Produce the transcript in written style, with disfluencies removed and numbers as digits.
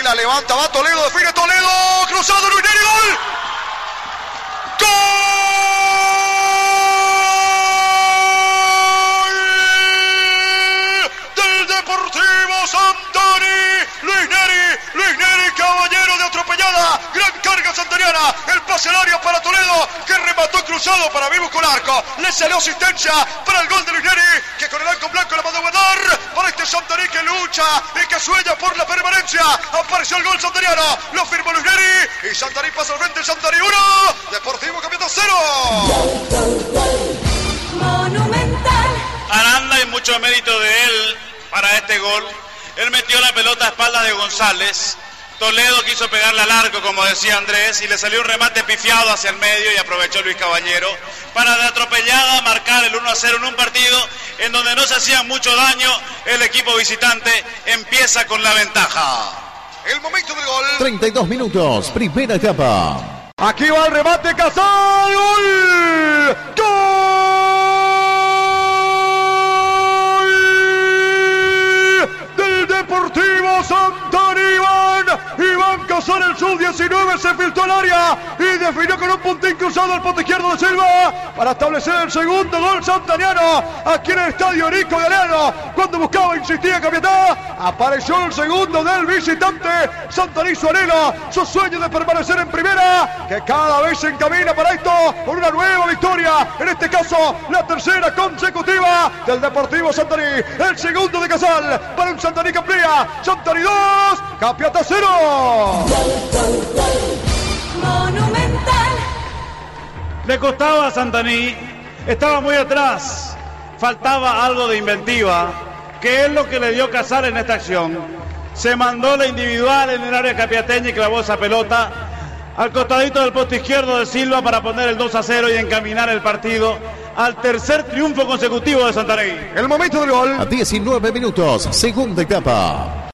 la levanta, va Toledo, define Toledo, cruzado Luis Neri, gol. ¡Gol! Del Deportivo Santani, Luis Neri, caballero de atropellada, gran carga santariana, el pase al área para Toledo, que remató cruzado para Vivo con arco, le salió asistencia para el gol de Luis Neri, que con el arco blanco la mandó a guardar para este Santani que lucha y que sueña por la permanencia. Apareció el gol santariano, lo firmó Luis Neri y Santani pasa al frente, Santani 1, Deportivo Campeonato 0. Monumental. Aranda, y mucho mérito de él para este gol. Él metió la pelota a espaldas de González. Toledo quiso pegarle al arco, como decía Andrés, y le salió un remate pifiado hacia el medio y aprovechó Luis Caballero para de atropellada marcar el 1-0 en un partido en donde no se hacía mucho daño. El equipo visitante empieza con la ventaja. El momento del gol. 32 minutos, primera etapa. Aquí va el remate, Casal, gol. ¡Gol! Del Deportivo Santani. Iván Casal, el sub-19, se filtró al área y definió con un puntín cruzado al poste izquierdo de Silva para establecer el segundo gol santaniano aquí en el estadio Nico Galeano. Cuando buscaba, insistía Capiatá, apareció el segundo del visitante. Santani hizo anhelo su sueño de permanecer en primera, que cada vez se encamina para esto por una nueva victoria, en este caso la tercera consecutiva del Deportivo Santani. El segundo de Casal para un Santani que amplía. Santani 2, Capiatá 0. Monumental. Le costaba a Santani, estaba muy atrás, faltaba algo de inventiva, que es lo que le dio Casal en esta acción. Se mandó la individual en el área capiateña y clavó esa pelota al costadito del poste izquierdo de Silva para poner el 2-0 y encaminar el partido al tercer triunfo consecutivo de Santani. El momento del gol. A 19 minutos, segunda etapa.